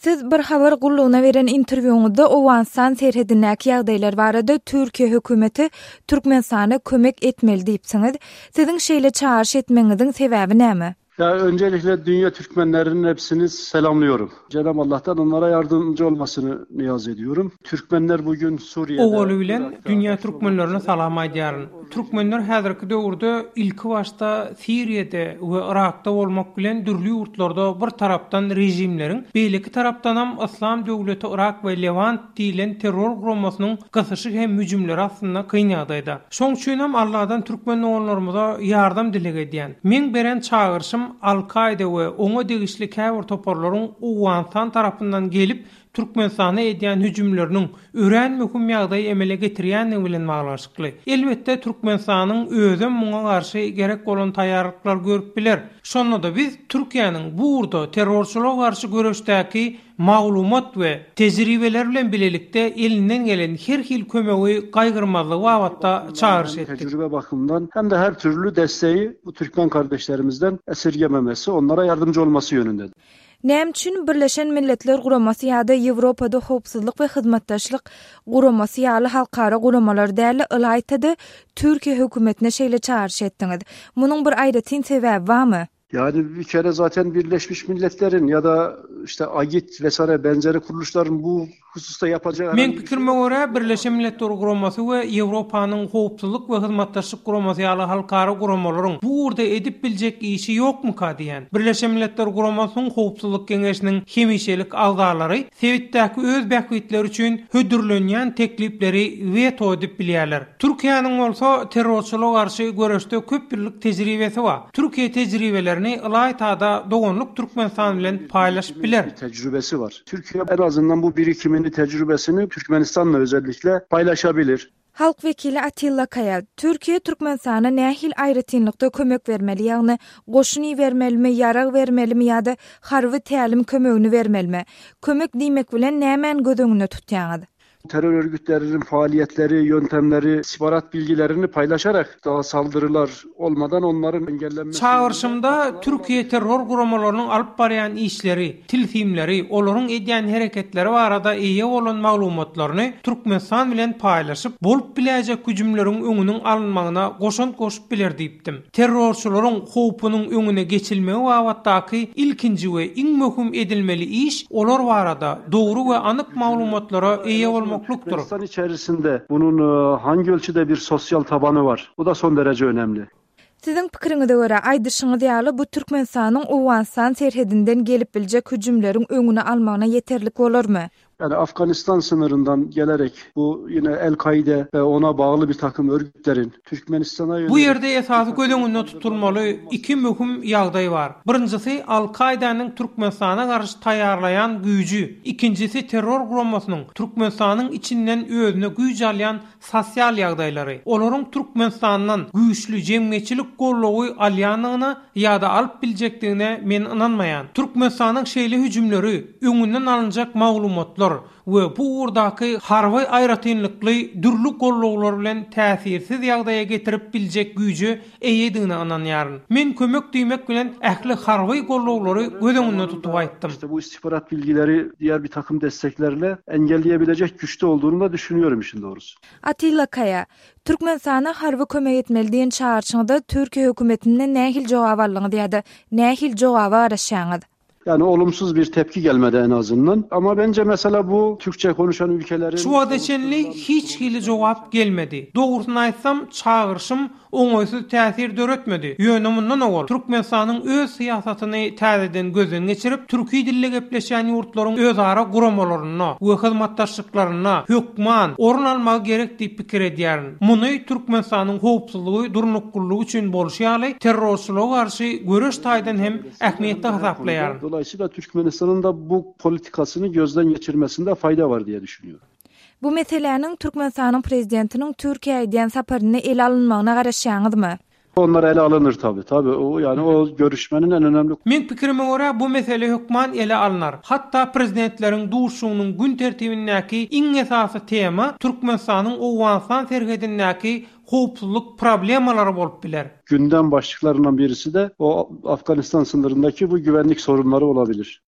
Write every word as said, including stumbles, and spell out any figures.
Siz bir habar gulluğuna veren interwýuňyzda Owenstan serhedindäki ýagdaýlar barada Türkiýe hökümeti Türkmenistana kömek etmeli diýipsiňiz. Siziň şeýle çağırış etmeňiziň sebäbi näme? Ya öncelikle dünya Türkmenlerinin hepsini selamlıyorum. Cenab-ı Allah'tan onlara yardımcı olmasını niyaz ediyorum. Türkmenler bugün Suriye'de... Oğulu bilen dünya Türkmenlerine salam aýdýaryn. Türkmenler häzirki döwürde ilki başta Suriye'de we Irak'ta bolmak bilen dürli ýurtlarda bir tarapdan rejimleriň, beýleki tarapdan hem İslam döwleti Irak we Levant diýilen terror guramasynyň gysyşy hem hüjümleri aslynda kynýagdaýda. Şoň üçin hem Allah'dan Türkmen oğullarymyza ýardam dileg edýän. Men beren çağırşym Al-Qaida we oňa degişli käbir toparlaryň Owenstan tarapyndan gelip Türkmenistana edýän hüjümleriniň ören möhüm ýagdaý emele getirýänligi bilen baglanşykly. Elbetde Türkmenistanyň özüm muňa garşy gerek bolan taýýarlyklar görüp biler. Şonda da biz Türkiýanyň bu urda terrorçylyga garşy görüşdäki maglumat we tejribeler bilen bilelikde elinden gelen her hil kömegi gaýgyrmazlygy wagtda çağırış etdik. Tecrübe bakımından hem de her türlü desteği bu Türkmen kardeşlerimizden esirgememesi, onlara yardımcı olması yönündedir. Näme üçin Birleşen Milletler Guramasy ýa-da Ýewropada howpsuzlyk we hyzmatdaşlyk guramasy ýaly halkara guramalar däli ýaýtdy Türkiýe hökümetine şeýle çağırış etdiňiz. Munyň bir aýratyn sebäbi barmy? Yani bir kere zaten Birleşmiş Milletler'in ya da işte A G İ T vesaire benzeri kuruluşların bu hususta yapacağı... Men pikirime göre Birleşen Milletler Guramasy we Ýewropanyň howpsuzlyk we hyzmatdaşlyk guramasy ýaly halkara guramalaryň bu urda edip biljek işi ýokmu ka diýen. Birleşen Milletler Guramasynyň howpsuzlyk keňeşiniň hemişelik agdalary Sewitdäki öz bähwitleri üçin hödürlenýän teklipleri veto edip bilýärler. Türkiýanyň bolsa terrorçylyga garşy görüşde köp ýyllyk tejribesi bar. Türkiýe tejribelerini Ilaytada dogonluk Türkmenistan bilen paýlaşyp biler. Tecrübesi var. Türkiye en azından bu birikimini, tecrübesini Türkmenistan'la özellikle paylaşabilir. Halk vekili Atilla Kaya, Türkiye Türkmenistana nähil aýratynlykda kömek bermeli, ýagny goşuny bermelimi, ýarag bermelimi ýa-da harby tälim kömegini bermelimi? Kömek diýmek bilen nämen gödüňüne tutýaňyz? Terör örgütlerinin faaliyetleri, yöntemleri, istihbarat bilgilerini paylaşarak daha saldırılar olmadan onların engellenmesi... Çağırşımda Türkiye terror guramalarının alıp barayan işleri, tilfimleri, olorun edýän hereketleri barada eýe bolan maglumatlaryny Türkmenistan bilen paýlaşyp, bolup biläjek hüjümleriň öňüniň alınmagyna goşant goşup biler diýipdim. Terrorçylaryň howpunyň öňüne geçilmegi wagtdaky ilkinji we iň möhüm edilmeli iş olar barada dogry we anyk maglumatlara eýe bolmak. Türkmenistan içerisinde bunun hangi ölçüde bir sosyal tabanı var? Bu da son derece önemli. Siziň pikiriňize görä aýdyşyňyz ýaly bu Türkmenistanyň Owenstan serhedinden gelip biljek hüjümleriň öňüne almagyna yeterlik bolarmy? Yani Afganistan sınırından gelerek bu yine El-Kaide ve ona bağlı bir takım örgütlerin Türkmenistan'a yönelik... Bu yerde esasy gödüňünde tutulmaly iki möhüm ýagdaý bar. Birincisi Al-Kaidanyň Türkmenistana garşy taýýarlayan güýji, ikincisi terror guramasynyň Türkmenistanyň içinden özüne güýj alýan sosial ýagdaýlary. Olaryň Türkmenistandan güýçli jemgyýetçilik gollugy alýanyna ýa-da alyp biljekdigine men inanmaýan. Türkmenistanyň şeýle hüjümleri, öňünden alınjak maglumatlar we bu urdaky harby aýratynlykly dürlü golluglar bilen täsirsiz ýagdaýa getirip biljek güýji eýedigine ananýaryn. Men kömek diýmek bilen ähli harby golluglary gödüňünde tutup aýtdym. İşte bu istihbarat bilgileri diğer bir takım desteklerle engelleyebilecek güçte olduğunu da düşünüyorum işin doğrusu. Atilla Kaya, Türkmenistana harby kömek etmeli diýen çağırşyňda Türkiýe hökümetine nähil jogap alýaňyz ýa-da nähil jogaba araşýaňyz? Yani olumsuz bir tepki gelmedi en azından. Ama bence mesela bu Türkçe konuşan ülkelerin... Şu adeçenli hiç hili cevap gelmedi. Doğrusunu aýtsam çağırışım oňoýsuz täsir döretmedi. Ýönemundan ol. Türkmenistanyň öz siýasatyny täzeden gözden geçirip türki dille gepleşen ýurtlaryň özara guramalaryna we hyzmatdaşlyklaryna hökman orun almagy gerek diýip pikir edýärin. Muny Türkmenistanyň howpsuzlygy, durnuklugy üçin bolşýaly terrorçylyga garşy görüş taýdan hem ähmiýetli hasaplaýar. Dolayısıyla Türkmenistan'ın da bu politikasını gözden geçirmesinde fayda var diye düşünüyorum. Bu meselenin Türkmenistan'ın prezidentinin Türkiye'ye edýän saparyny ele alınmagyna garaşýaňyzmy? Onlar ele alınır tabii. Tabii o yani o görüşmenin en önemli. Men pikirime göre bu mesele hökman ele alınar. Hatta prezidentlerin duruşunyň gün tertibindäki iň esasy tema Türkmenistanyň Owenstan serhedindäki howpsuzlyk problemalary bolup biler. Gündem başlıklarından birisi de o Afganistan sınırındaki bu güvenlik sorunları olabilir.